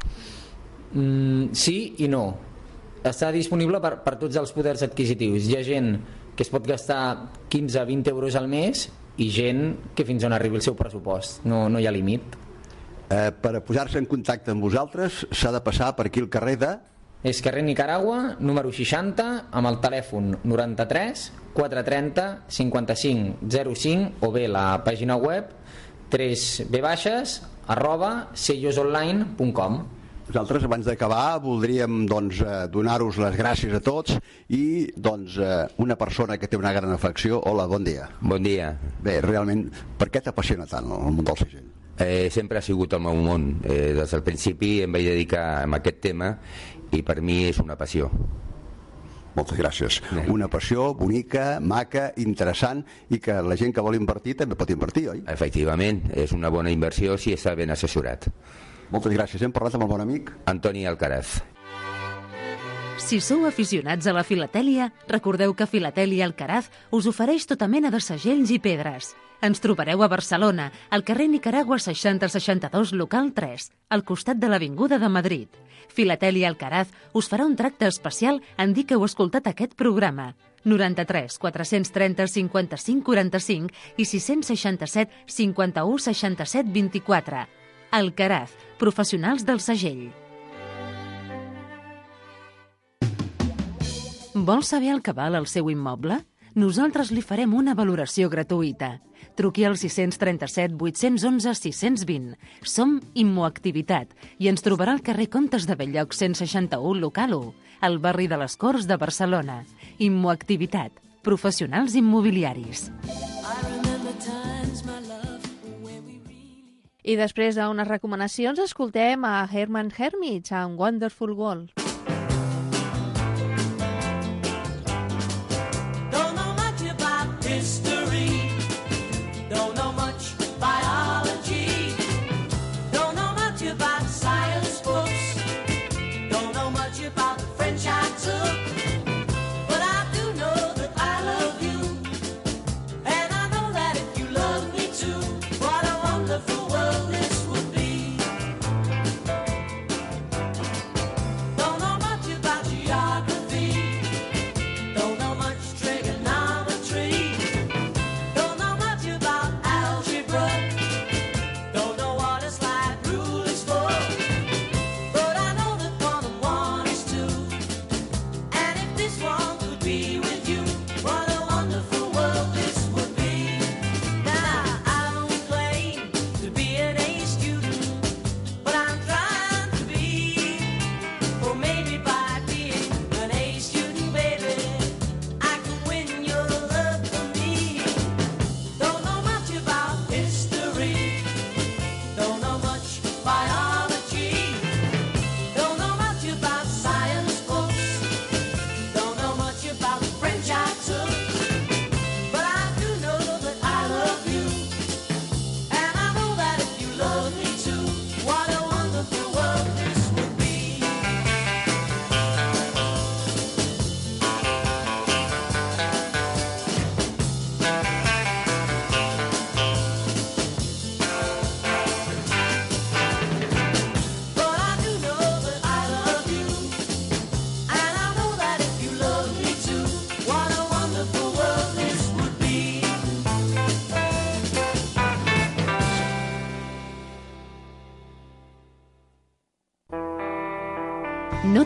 Sí i no. Està disponible per tots els poders adquisitius. Hi ha gent que es pot gastar 15-20 euros al mes i gent que fins on arribi el seu pressupost. No hi ha límit. Per a posar-se en contacte amb vosaltres s'ha de passar per aquí al carrer de... És carrer Nicaragua, número 60, amb el telèfon 93 430 55 05 o bé la pàgina web www.sellosonline.com. Nosaltres, abans d'acabar, voldríem donar-vos les gràcies a tots i una persona que té una gran afecció. Hola, bon dia. Bon dia. Bé, realment, per què t'apassiona tant el món del segell? Sempre ha sigut el meu món. Des del principi em vaig dedicar a aquest tema i per mi és una passió. Moltes gràcies. Una passió bonica, maca, interessant i que la gent que vol invertir també pot invertir, oi? Efectivament, és una bona inversió si està ben assessorat. Moltes gràcies. Hem parlat amb el bon amic Antoni Alcaraz. Si sou aficionats a la filatèlia, recordeu que Filatèlia Alcaraz us ofereix tota mena de segells i pedres. Ens trobareu a Barcelona, al carrer Nicaragua 6062, local 3, al costat de l'Avinguda de Madrid. Filatèlia Alcaraz us farà un tracte especial en dir que heu escoltat aquest programa. 93 430 55 45 i 667 51 67 24. Alcaraz, professionals del segell. Vol saber el que val el seu immoble? Nosaltres li farem una valoració gratuïta. Truqui al 637 811 620. Som Immoactivitat i ens trobarà al carrer Comtes de Belllloc 161, local 1, al barri de les Corts de Barcelona. Immoactivitat, professionals immobiliaris. I després d'unes recomanacions escoltem a Herman Hermits amb Wonderful World. History, don't know much biology, don't know much about science books, don't know much about the French I took, but I do know that I love you, and I know that if you love me too, what a wonderful world this would be. Don't know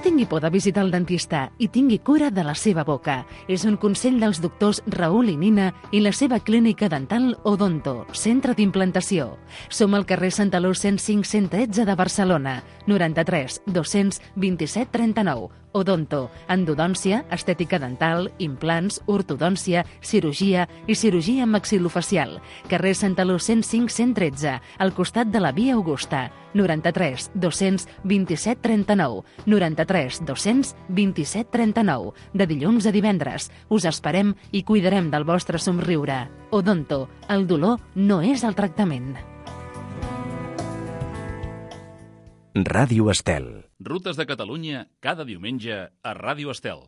tingui por de visitar el dentista i tingui cura de la seva boca. És un consell dels doctors Raül i Nina i la seva clínica dental Odonto, centre d'implantació. Som al carrer Santaló 105-113 de Barcelona, 93 227 39. Odonto, endodòncia, estètica dental, implants, ortodòncia, cirurgia i cirurgia maxilofacial. Carrer Santaló 105-113, al costat de la Via Augusta. 93 227 39. 93 227 39. De dilluns a divendres. Us esperem i cuidarem del vostre somriure. Odonto, el dolor no és el tractament. Ràdio Estel. Rutes de Catalunya, cada diumenge a Ràdio Estel.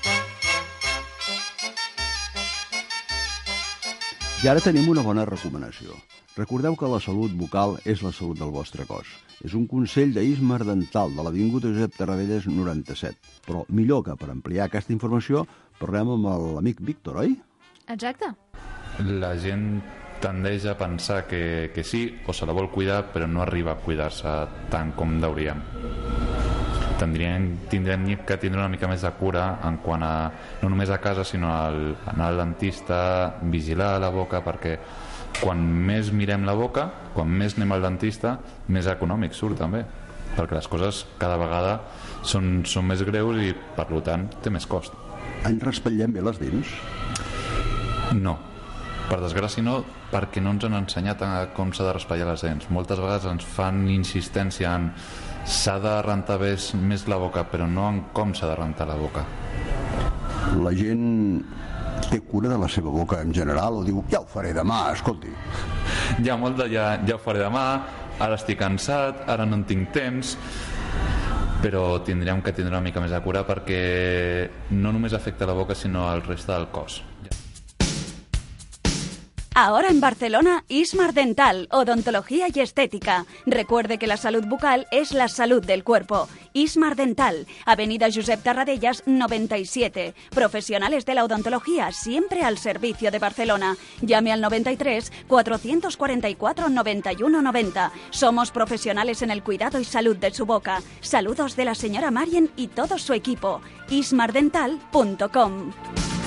I ara tenim una bona recomanació. Recordeu que la salut bucal és la salut del vostre cos. És un consell d'Ismar Dental, de l'Avinguda Josep Tarradellas 97. Però millor que per ampliar aquesta informació parlem amb l'amic Víctor, oi? Exacte. La gent tendeix a pensar que sí, o se la vol cuidar, però no arriba a cuidar-se tant com deuríem. Tindrem que tindre una mica més de cura en quant a, no només a casa, sinó anar al dentista, vigilar la boca, perquè quan més mirem la boca, quan més anem al dentista, més econòmic surt també, perquè les coses cada vegada són més greus i per tant té més cost. Ens raspallem bé les dents? No, per desgràcia no, perquè no ens han ensenyat com s'ha de raspallar les dents. Moltes vegades ens fan insistència en s'ha de rentar més la boca, però no en com s'ha de rentar la boca. La gent té cura de la seva boca en general o diu, ja ho faré demà, escolti? Hi ha molt de ja ho faré demà, ara estic cansat, ara no en tinc temps, però tindríem que tindre una mica més de cura perquè no només afecta la boca sinó el reste del cos. Ahora en Barcelona, Ismar Dental, odontología y estética. Recuerde que la salud bucal es la salud del cuerpo. Ismar Dental, Avenida Josep Tarradellas 97. Profesionales de la odontología, siempre al servicio de Barcelona. Llame al 93 444 91 90. Somos profesionales en el cuidado y salud de su boca. Saludos de la señora Marien y todo su equipo. ismardental.com.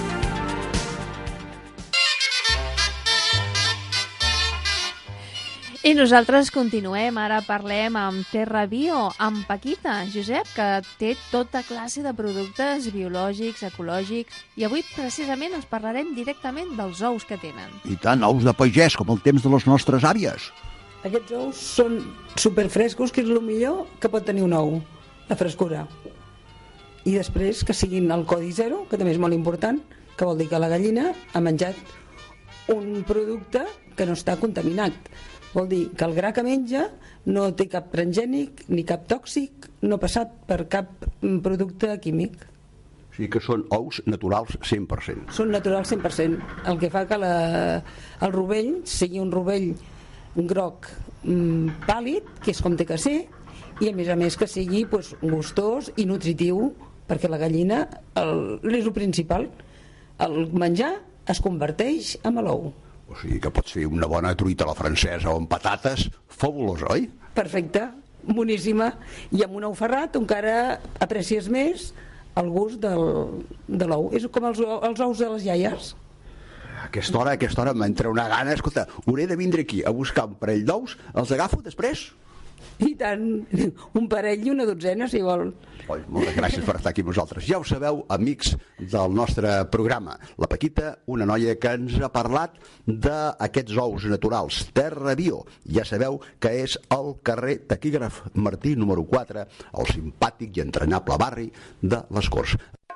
I nosaltres continuem, ara parlem amb Terra Bio, amb Paquita, Josep, que té tota classe de productes biològics, ecològics, i avui precisament ens parlarem directament dels ous que tenen. I tant, ous de pagès, com el temps de les nostres àvies. Aquests ous són superfrescos, que és el millor que pot tenir un ou, la frescura. I després que siguin al codi zero, que també és molt important, que vol dir que la gallina ha menjat un producte que no està contaminat. Vol dir que el gra que menja no té cap transgènic ni cap tòxic, no ha passat per cap producte químic. O sigui que són ous naturals 100%. Són naturals 100%. El que fa que el rovell sigui un rovell groc pàl·lid, que és com té que ser, i a més que sigui gustós i nutritiu, perquè la gallina és el principal. El menjar es converteix en l'ou. O sigui que pots fer una bona truita a la francesa o amb patates, fabulós, oi? Perfecte, boníssima. I amb un ou ferrat encara aprecies més el gust de l'ou. És com els ous de les iaies. A aquesta hora m'entra una gana. Escolta, hauré de vindre aquí a buscar un parell d'ous, els agafo després? I tant, un parell i una dotzena, si vol. Oi, moltes gràcies per estar aquí amb nosaltres. Ja ho sabeu, amics del nostre programa. La Paquita, una noia que ens ha parlat d'aquests ous naturals, Terra Bio. Ja sabeu que és al carrer Taquígraf Martí, número 4, al simpàtic i entranyable barri de les Corts.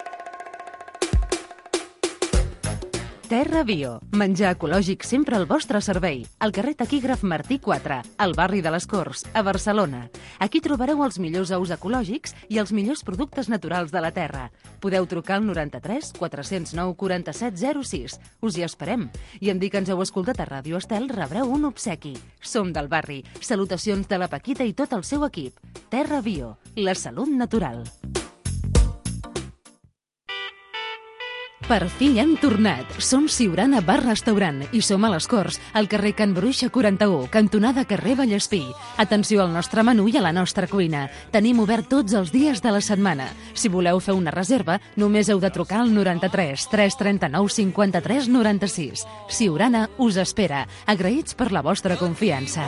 Terra Bio, menjar ecològic sempre al vostre servei. Al carrer Taquígraf Martí 4, al barri de les Corts, a Barcelona. Aquí trobareu els millors ous ecològics i els millors productes naturals de la terra. Podeu trucar al 93 409 47 06. Us hi esperem. I en dir que ens heu escoltat a Ràdio Estel rebreu un obsequi. Som del barri. Salutacions de la Paquita i tot el seu equip. Terra Bio, la salut natural. Per fi hem tornat. Som Siurana Bar Restaurant i som a les Corts, al carrer Can Bruixa 41, cantonada carrer Vallespí. Atenció al nostre menú i a la nostra cuina. Tenim obert tots els dies de la setmana. Si voleu fer una reserva, només heu de trucar al 93 339 53 96. Siurana us espera. Agraïts per la vostra confiança.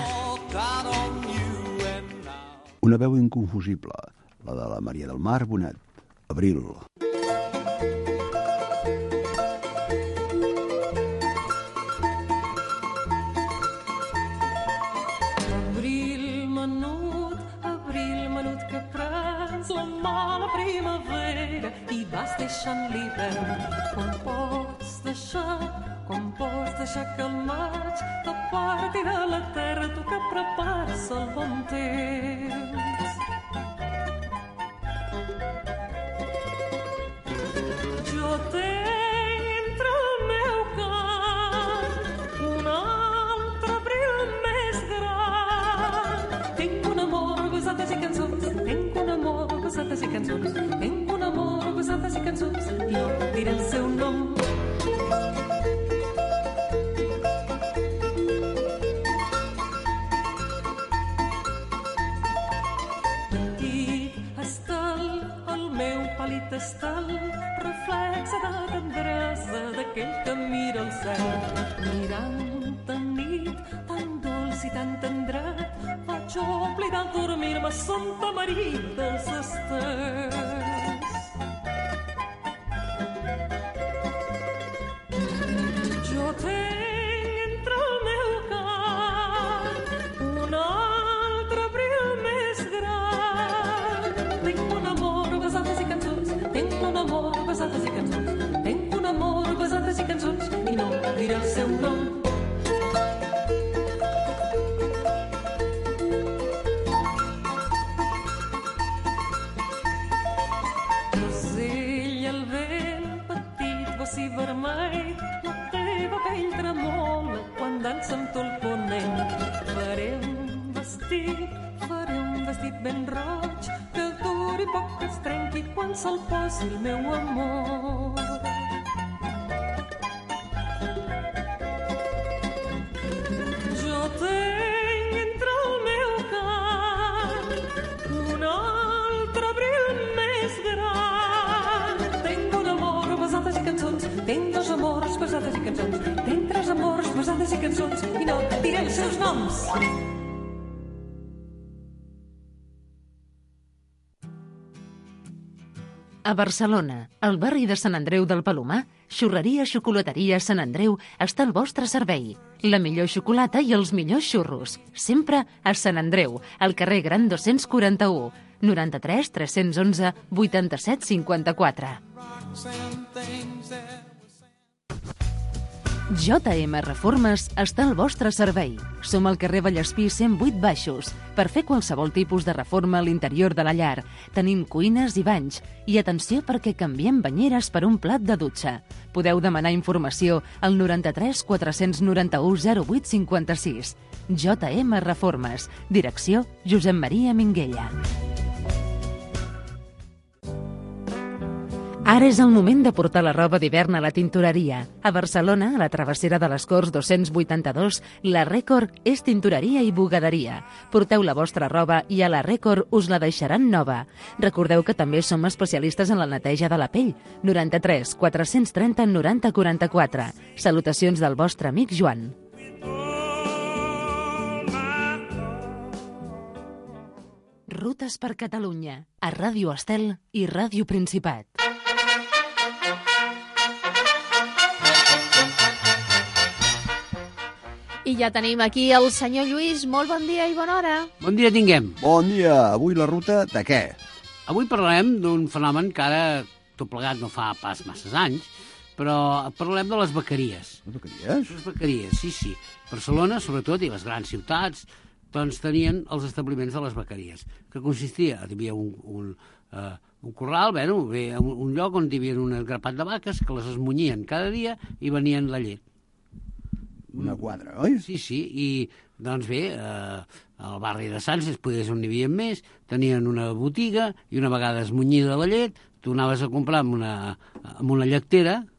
Una veu inconfusible, la de la Maria del Mar Bonet. Abril. Abril menut que prens la mala primavera i vas deixant l'hivern. Quan pots deixar que el maig t'aparti de la terra, tu que prepares el bon temps. Jo tenc entre el meu cap un altre abril més gran. Tinc un amor, gosates i cançons, tinc un amor, gosates i cançons, tinc un amor, gosates i cançons, i no diré el seu nom. Pàl·lid estel, reflexa de tendresa d'aquell que mira el cel. Mirant tan nit, tan dolç i tan tendret, vaig oblidar dormir-me a Santa Maria dels Estels. Jo tenc entre el meu cap un altre abril més gran. Tinc un amor, besates i cançons, tinc un amor, besates i cançons, tinc un amor, besates i cançons, i no diré el seu nom. Rosell, el vent petit, bocí vermell, la teva pell tremola quan dansa amb tu el ponent. Faré un vestit ben roig, que duri poc que es trenqui quan se'l posi el meu amor. Jo tenc entre el meu cap un altre abril més gran. Tinc un amor, besades i cançons, tinc dos amors, besades i cançons, tinc tres amors, besades i cançons, i no diré els seus noms. A Barcelona, al barri de Sant Andreu del Palomar, Xurreria Xocolateria Sant Andreu està al vostre servei. La millor xocolata i els millors xurros. Sempre a Sant Andreu, al carrer Gran 241, 93 311 87 54. JM Reformes està al vostre servei. Som al carrer Vallespí 108 Baixos. Per fer qualsevol tipus de reforma a l'interior de la llar, tenim cuines i banys. I atenció perquè canviem banyeres per un plat de dutxa. Podeu demanar informació al 93 491 08 56. JM Reformes. Direcció Josep Maria Minguella. Ara és el moment de portar la roba d'hivern a la tintoreria. A Barcelona, a la travessera de les Corts 282, la Rècord és tintoreria i bugaderia. Porteu la vostra roba i a la Rècord us la deixaran nova. Recordeu que també som especialistes en la neteja de la pell. 93 430 90 44. Salutacions del vostre amic Joan. Rutes per Catalunya, a Ràdio Estel i Ràdio Principat. I ja tenim aquí el senyor Lluís. Molt bon dia i bona hora. Bon dia tinguem. Bon dia. Avui la ruta de què? Avui parlarem d'un fenomen que ara tot plegat no fa pas masses anys, però parlem de les bequeries. Les bequeries? Les bequeries, sí. Barcelona, sobretot, i les grans ciutats, doncs tenien els establiments de les bequeries, que consistia, hi havia un corral, un lloc on hi havia un grapat de vaques que les esmunyien cada dia i venien la llet. Una quadra, oi? Sí, i doncs bé, al barri de Sants, després on n'hi havia més, tenien una botiga i una vegada esmunyida la llet, tu anaves a comprar amb una lletera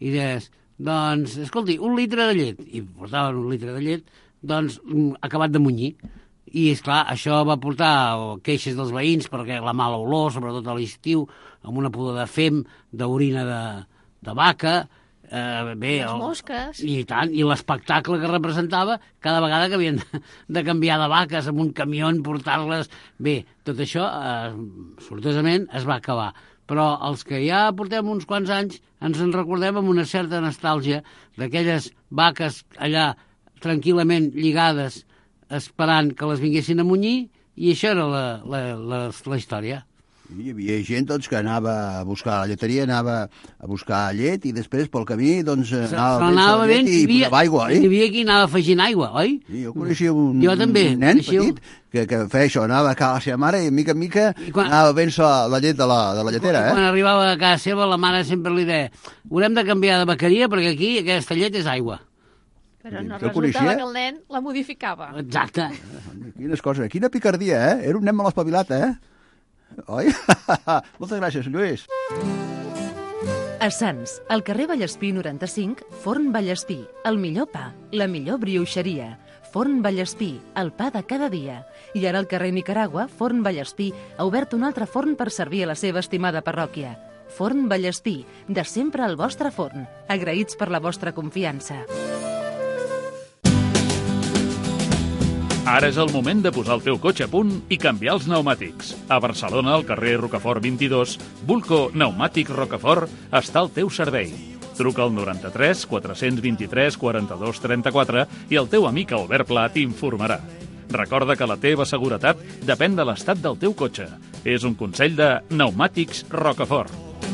i deies, doncs, escolti, 1 litre de llet, i portaven 1 litre de llet, doncs, acabat de munyir. I, esclar, això va portar queixes dels veïns perquè la mala olor, sobretot a l'estiu, amb una pudor de fem, d'orina de vaca, Les mosques. I tant, i l'espectacle que representava cada vegada que havien de canviar de vaques amb un camió, portar-les... Bé, tot això, sortosament, es va acabar. Però els que ja portem uns quants anys ens en recordem amb una certa nostàlgia d'aquelles vaques allà tranquil·lament lligades esperant que les vinguessin a munyir, i això era la història. Hi havia gent doncs, que anava a buscar la lleteria, anava a buscar llet i després pel camí doncs, anava ben, i posava aigua, Hi havia qui anava afegint aigua, oi? Sí, jo coneixia un nen petit que feia això, anava a casa la seva mare i mica en mica anava fent la llet de la lletera. Quan arribava a casa seva la mare sempre li deia haurem de canviar de vaqueria perquè aquí aquesta llet és aigua. Però no resultava que el nen la modificava. Exacte. Quines coses, quina picardia, eh? Era un nen mal espavilat, eh? Oi? Moltes gràcies, Lluís. A Sants, al carrer Vallespí 95, Forn Vallespí, el millor pa, la millor brioixeria. Forn Vallespí, el pa de cada dia. I ara al carrer Nicaragua, Forn Vallespí ha obert un altre forn per servir a la seva estimada parròquia. Forn Vallespí, de sempre al vostre forn. Agraïts per la vostra confiança. Ara és el moment de posar el teu cotxe a punt i canviar els pneumàtics. A Barcelona, al carrer Rocafort 22, Bulco Pneumàtic Rocafort està al teu servei. Truca al 93 423 42 34 i el teu amic Albert Pla t'informarà. Recorda que la teva seguretat depèn de l'estat del teu cotxe. És un consell de Pneumàtics Rocafort.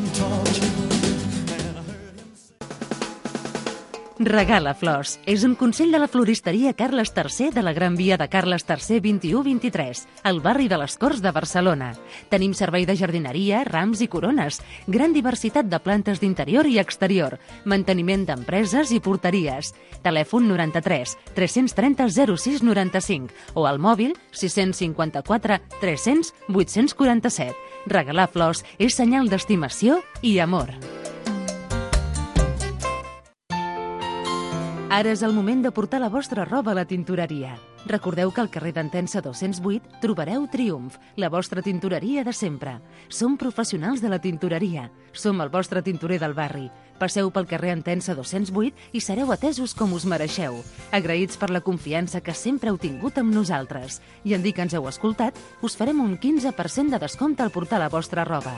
Regala flors. És un consell de la floristeria Carles III de la Gran Via de Carles III 21-23, al barri de les Corts de Barcelona. Tenim servei de jardineria, rams i corones, gran diversitat de plantes d'interior i exterior, manteniment d'empreses i porteries. Telèfon 93 330 06 95 o al mòbil 654 300 847. Regalar flors és senyal d'estimació i amor. Ara és el moment de portar la vostra roba a la tintoreria. Recordeu que al carrer d'Entença 208 trobareu Triomf, la vostra tintoreria de sempre. Som professionals de la tintoreria. Som el vostre tintorer del barri. Passeu pel carrer Entença 208 i sereu atesos com us mereixeu. Agraïts per la confiança que sempre heu tingut amb nosaltres. I en dir que ens heu escoltat, us farem un 15% de descompte al portar la vostra roba.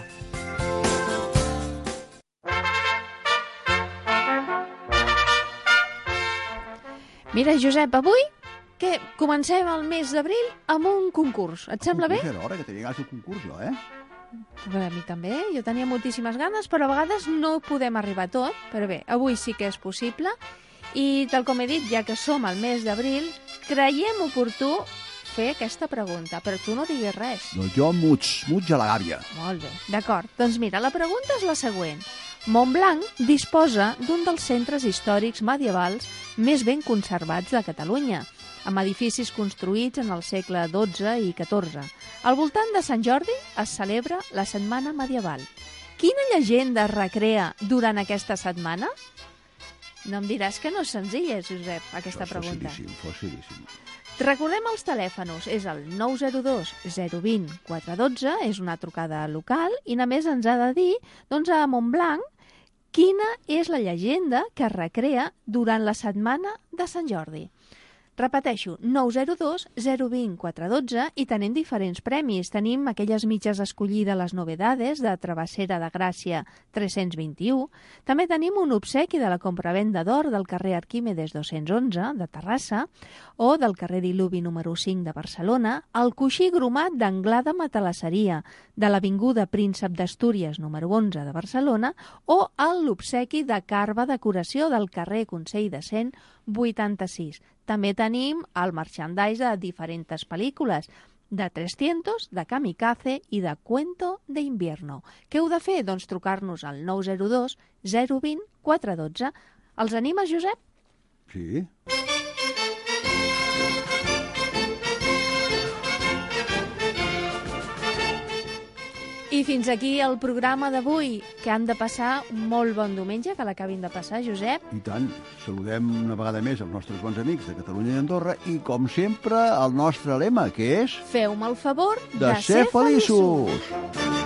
Mira, Josep, avui que comencem el mes d'abril amb un concurs. Et sembla bé? Era hora que tenia ganes d'un concurs, jo, eh? A mi també, jo tenia moltíssimes ganes, però a vegades no podem arribar a tot. Però bé, avui sí que és possible. I tal com he dit, ja que som al mes d'abril, creiem oportú fer aquesta pregunta, però tu no diguis res. Doncs jo muig a la gàbia. Molt bé, d'acord. Doncs mira, la pregunta és la següent. Montblanc disposa d'un dels centres històrics medievals més ben conservats de Catalunya, amb edificis construïts en el segle XII i XIV. Al voltant de Sant Jordi es celebra la Setmana Medieval. Quina llegenda es recrea durant aquesta setmana? No em diràs que no és senzilla, Josep, aquesta pregunta. Facilíssim. Recordem els telèfons, és el 902 020 412, és una trucada local, i només ens ha de dir, doncs, a Montblanc, quina és la llegenda que es recrea durant la setmana de Sant Jordi. Repeteixo, 902 020 412 i tenim diferents premis. Tenim aquelles mitges escollides les novedades de Travessera de Gràcia 321. També tenim un obsequi de la compravenda d'or del carrer Arquímedes 211 de Terrassa o del carrer Diluvi número 5 de Barcelona, el coixí gromat d'Anglada Matalasseria de l'Avinguda Príncep d'Astúries número 11 de Barcelona o l'obsequi de Carva Decoració del carrer Consell de Cent 86. També tenim el merchandise de diferents pel·lícules, de 300, de Kamikaze i de Cuento de Invierno. Què heu de fer? Doncs trucar-nos al 902 020 412. Els animes, Josep? Sí. I I fins aquí el programa d'avui, que han de passar un molt bon diumenge, que l'acabin de passar, Josep. I tant, saludem una vegada més els nostres bons amics de Catalunya i Andorra i, com sempre, el nostre lema, que és... Feu-me el favor de ser feliços.